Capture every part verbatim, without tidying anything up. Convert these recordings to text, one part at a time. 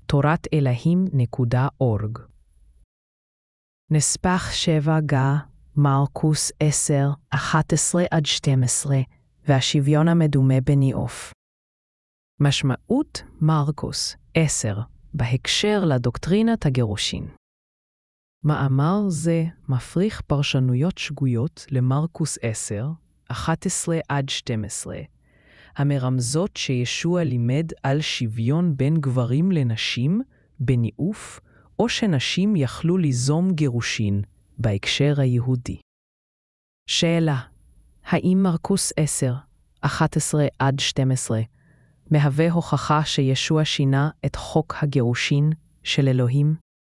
תורת אלוהים נקודה אורג. נספח שבע גה, מרקוס עשר, אחת עשרה עד שתים עשרה, והשוויון המדומה בניאוף. משמעות מרקוס עשר, בהקשר לדוקטרינת הגירושין. מאמר זה מפריך פרשנויות שגויות למרקוס עשר, אחת עשרה עד שתים עשרה, המרמזות שישוע לימד על שוויון בין גברים לנשים בניאוף, או שנשים יכלו ליזום גירושין בהקשר היהודי. שאלה, האם מרקוס עשר, אחת עשרה עד שתים עשרה, מהווה הוכחה שישוע שינה את חוק הגירושין של אלוהים?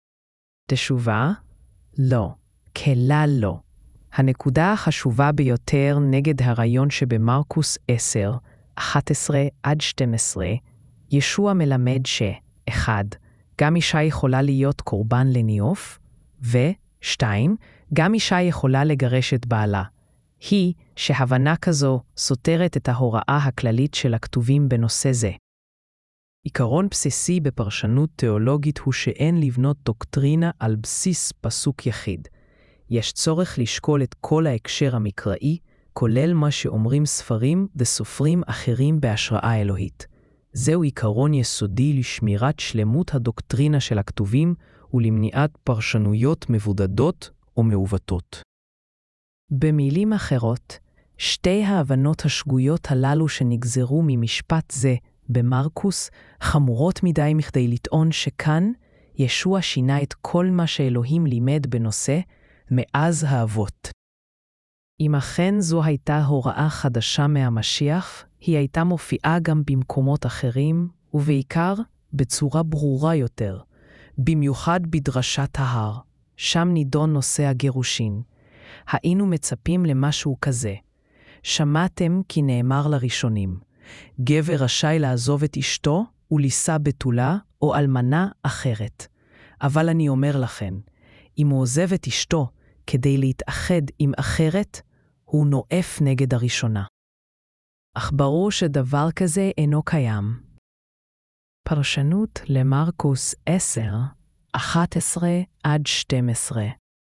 תשובה, לא, כלל לא. הנקודה החשובה ביותר נגד הרעיון שבמרקוס עשר, אחת עשרה עד שתים עשרה, ישוע מלמד ש, אחד, גם אישה יכולה להיות קורבן לניאוף, ו-שתיים, גם אישה יכולה לגרש את בעלה. היא שהבנה כזו סותרת את ההוראה הכללית של הכתובים בנושא זה. עיקרון בסיסי בפרשנות תיאולוגית הוא שאין לבנות דוקטרינה על בסיס פסוק יחיד. יש צורך לשקול את כל ההקשר המקראי, כולל מה שאומרים ספרים וסופרים אחרים בהשראה אלוהית. זהו עיקרון יסודי לשמירת שלמות הדוקטרינה של הכתובים ולמניעת פרשנויות מבודדות או מעוותות. במילים אחרות, שתי ההבנות השגויות הללו שנגזרו ממשפט זה במרקוס חמורות מדי מכדי לטעון שכאן ישוע שינה את כל מה שאלוהים לימד בנושא מאז האבות. אם אכן זו הייתה הוראה חדשה מהמשיח, היא הייתה מופיעה גם במקומות אחרים, ובעיקר בצורה ברורה יותר, במיוחד בדרשת ההר, שם נידון נושא הגירושין. היינו מצפים למשהו כזה. שמעתם כי נאמר לראשונים, גבר רשאי לעזוב את אשתו ולישא בתולה או אלמנה אחרת. אבל אני אומר לכם, אם הוא עוזב את אשתו כדי להתאחד עם אחרת, הוא נואף נגד הראשונה. אך ברור שדבר כזה אינו קיים. פרשנות למרקוס עשר, אחת עשרה עד שתים עשרה.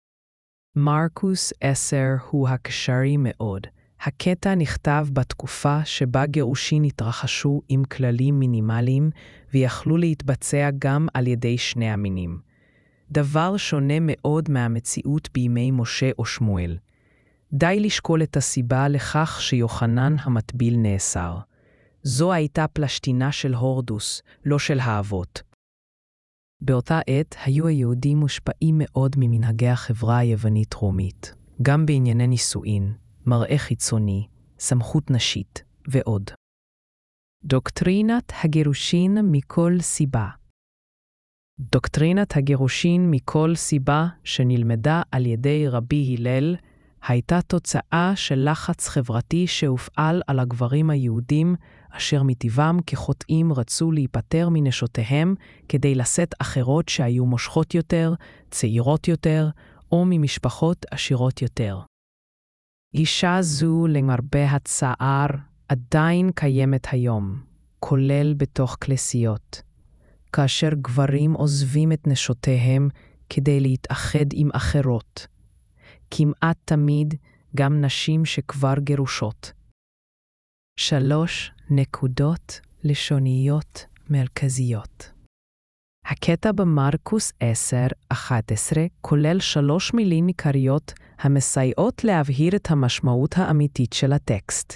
מרקוס עשר הוא הקשרי מאוד. הקטע נכתב בתקופה שבה גירושין התרחשו עם כללים מינימליים ויכלו להתבצע גם על ידי שני המינים. דבר שונה מאוד מהמציאות בימי משה או שמואל. די לשקול את הסיבה לכך שיוחנן המטביל נאסר. זו הייתה פלשתינה של הורדוס, לא של האבות. באותה עת היו היהודים מושפעים מאוד ממנהגי החברה היוונית-רומית, גם בענייני נישואין, מראה חיצוני, סמכות נשית ועוד. דוקטרינת הגירושין מכל סיבה. דוקטרינת הגירושין מכל סיבה שנלמדה על ידי רבי הלל הייתה תוצאה של לחץ חברתי שהופעל על הגברים היהודים אשר מטבעם כחוטאים רצו להיפטר מנשותיהם כדי לשאת אחרות שהיו מושכות יותר, צעירות יותר או ממשפחות עשירות יותר. אישה זו למרבה הצער עדיין קיימת היום, כולל בתוך כנסיות. כאשר גברים עוזבים את נשותיהם כדי להתאחד עם אחרות. כמעט תמיד גם נשים שכבר גירושות. שלוש נקודות לשוניות מרכזיות. הקטע במרקוס עשר, אחת עשרה כולל שלוש מילים עיקריות המסייעות להבהיר את המשמעות האמיתית של הטקסט.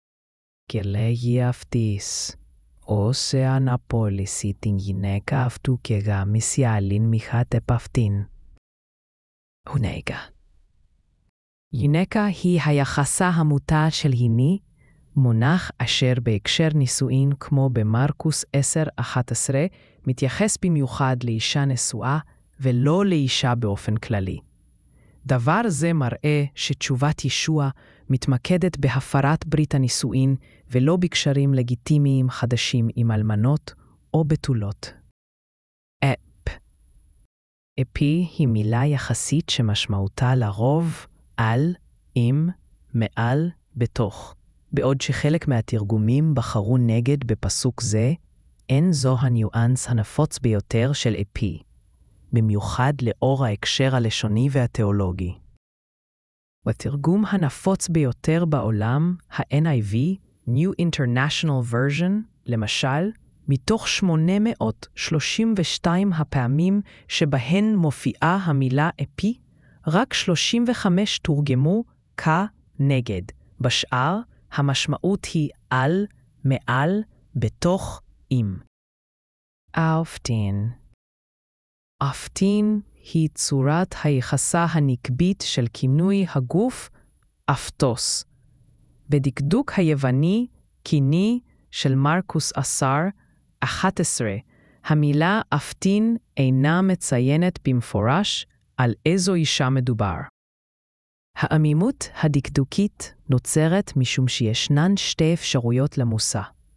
גילאי אפתיס. עושה אנפוליסיטין ינקה אפתו כגה מסיאלין מחת אפפתין. הונגה. ינקה היא היחסה המוטה של היני, מונח אשר בהקשר נישואין כמו במרקוס עשר אחת עשרה מתייחס במיוחד לאישה נשואה ולא לאישה באופן כללי. דבר זה מראה שתשובת ישוע מתמקדת בהפרת ברית הנישואין ולא בקשרים לגיטימיים חדשים עם אלמנות או בתולות. אפ. אפי היא מילה יחסית שמשמעותה לרוב על, עם, מעל, בתוך. בעוד שחלק מהתרגומים בחרו נגד בפסוק זה, אין זו הניואנס הנפוץ ביותר של אפי, במיוחד לאור ההקשר הלשוני והתיאולוגי. בתרגום הנפוץ ביותר בעולם, ה-אן איי וי, New International Version, למשל, מתוך שמונה מאות שלושים ושתיים הפעמים שבהן מופיעה המילה אפי, רק שלושים וחמש תורגמו כנגד. בשאר, המשמעות היא על, מעל, בתוך, עם. אופטין. אופטין היא צורת היחסה הנקבית של כינוי הגוף אפטוס. בדקדוק היווני, קיני של מרקוס עשר, אחת עשרה, המילה אפטין אינה מציינת במפורש על איזו אישה מדובר. העמימות הדקדוקית נוצרת משום שישנן שתי אפשרויות למושא.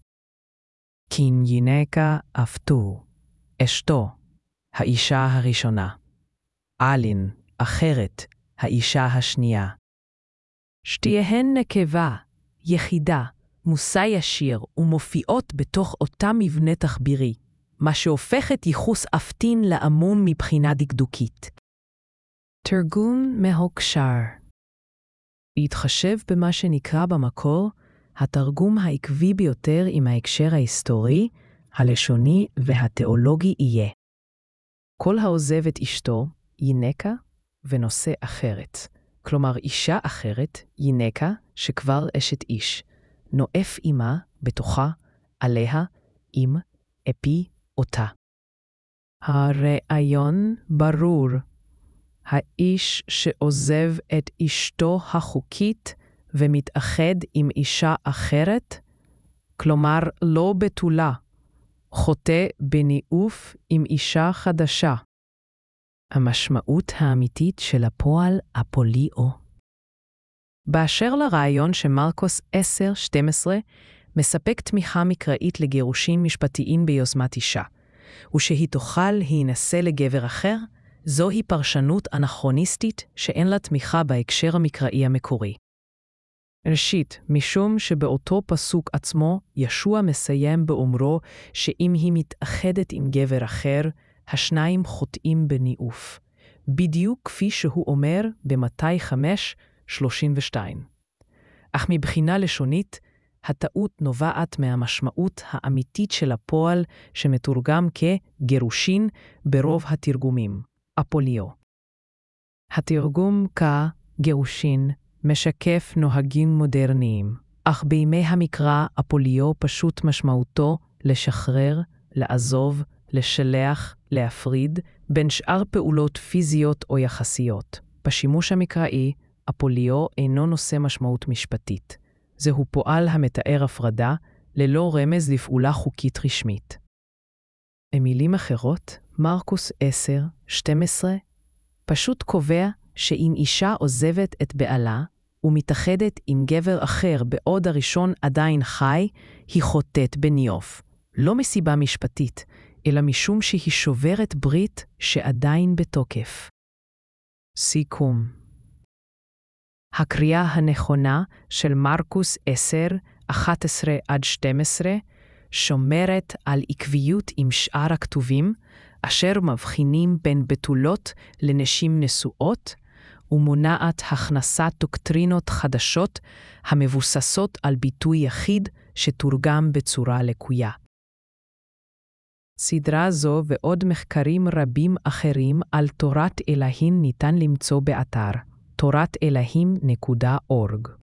קניינקה אפטו, אשתו, האישה הראשונה. אלין, אחרת, האישה השנייה. שתיהן נקבה, יחידה, מושא ישיר ומופיעות בתוך אותה מבנה תחבירי, מה שהופך את ייחוס אפטין לעמום מבחינה דקדוקית. תרגום מהוקשר. בהתחשב במה שנקרא במקור, התרגום העקבי ביותר עם ההקשר ההיסטורי, הלשוני והתיאולוגי יהיה. כל העוזב את אשתו, ינקה, ונושא אחרת. כלומר, אישה אחרת, ינקה, שכבר אשת איש, נואף עמה, בתוכה, עליה, עם, אפי, אותה. הרעיון ברור. האיש שעוזב את אשתו החוקית ומתאחד עם אישה אחרת, כלומר לא בתולה, חוטא בניאוף עם אישה חדשה. המשמעות האמיתית של הפועל הפוליאו. באשר לרעיון שמרקוס עשר שתים עשרה מספק תמיכה מקראית לגירושים משפטיים ביוזמת אישה, ושהיא תוכל להינשא לגבר אחר, זוהי פרשנות אנכרוניסטית שאין לה תמיכה בהקשר המקראי המקורי. ראשית, משום שבאותו פסוק עצמו, ישוע מסיים באומרו שאם היא מתאחדת עם גבר אחר, השניים חוטאים בניאוף, בדיוק כפי שהוא אומר במתי חמש שלושים ושתיים. אך מבחינה לשונית, הטעות נובעת מהמשמעות האמיתית של הפועל שמתורגם כגירושין ברוב התרגומים, אפוליו. התרגום כגירושין משקף נוהגים מודרניים, אך בימי המקרא אפוליו פשוט משמעותו לשחרר, לעזוב, לשלח, להפריד, בין שאר פעולות פיזיות או יחסיות. בשימוש המקראי, אפוליו אינו נושא משמעות משפטית. זהו פועל המתאר הפרדה, ללא רמז לפעולה חוקית רשמית. במילים אחרות, מרקוס עשר שתים עשרה פשוט קובע שאם אישה עוזבת את בעלה ומתאחדת עם גבר אחר בעוד הראשון עדיין חי, היא חוטאת בניאוף. לא מסיבה משפטית, אלא משום שהיא שוברת ברית שעדיין בתוקף. סיכום. הקריאה הנכונה של מרקוס עשר, אחת עשרה עד שתים עשרה שומרת על עקביות עם שאר הכתובים, אשר מבחינים בין בתולות לנשים נשואות, ומונעת הכנסת דוקטרינות חדשות המבוססות על ביטוי יחיד שתורגם בצורה לקויה. סדרה זו ועוד מחקרים רבים אחרים על תורת אלוהים ניתן למצוא באתר תורת אלוהים נקודה אורג.